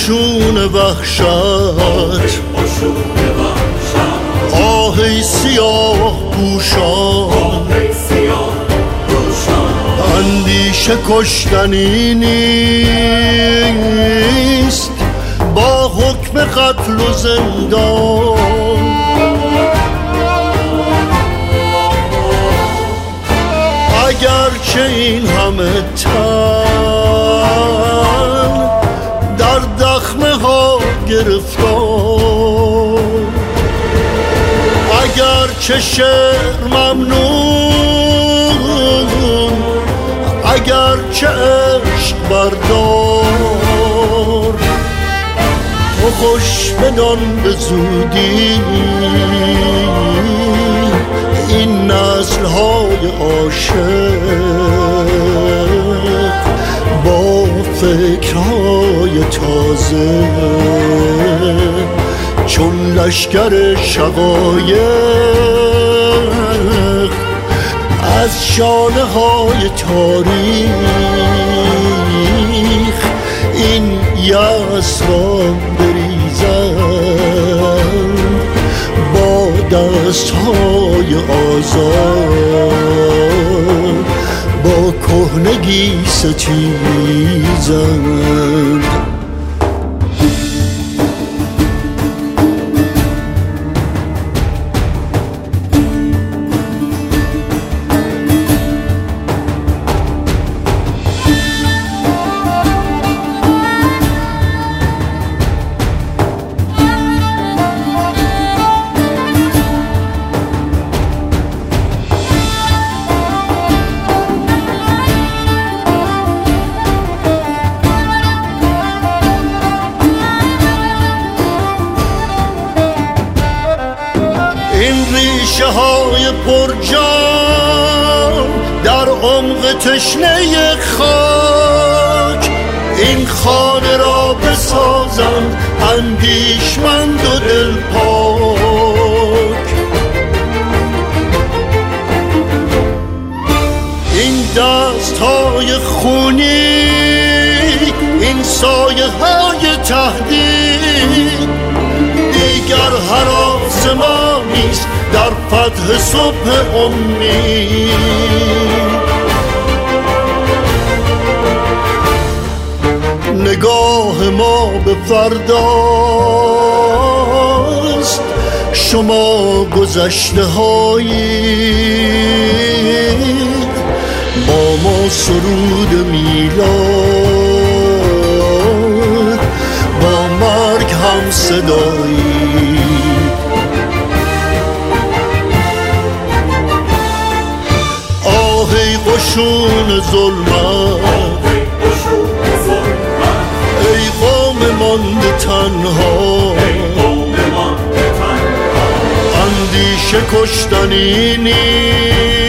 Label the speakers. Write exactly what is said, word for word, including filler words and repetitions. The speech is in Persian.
Speaker 1: قشون وحشت آه ای سیاه پوشان اندیشه کشتنی نیست با حکم قتل و زندان. اگرچه این همه تن در دخمه ها گرفتار، اگرچه شعر ممنون، اگرچه عشق بردار، تو خوش بدان به زودی این نسل های عاشق با فکرهای تازه چون لشکر شقایق از شانه های تاریخ این یأس را بریزند با دستهای آزاد با کهنگی ستیزند. ریشه های پرجان در عمق تشنه خاک این خانه را بسازند اندیشمند و دلپاک. این دست های خونی، این سایه های تهدید دیگر هراس ما نیست در فتح صبح امید. نگاه ما به فرداست، شما گذشته هایید با ما سرود میلاد با مرگ هم صدایی. آهی قشون ظلمت ای قوم مانده تنها، اندیشه کشتنی نیست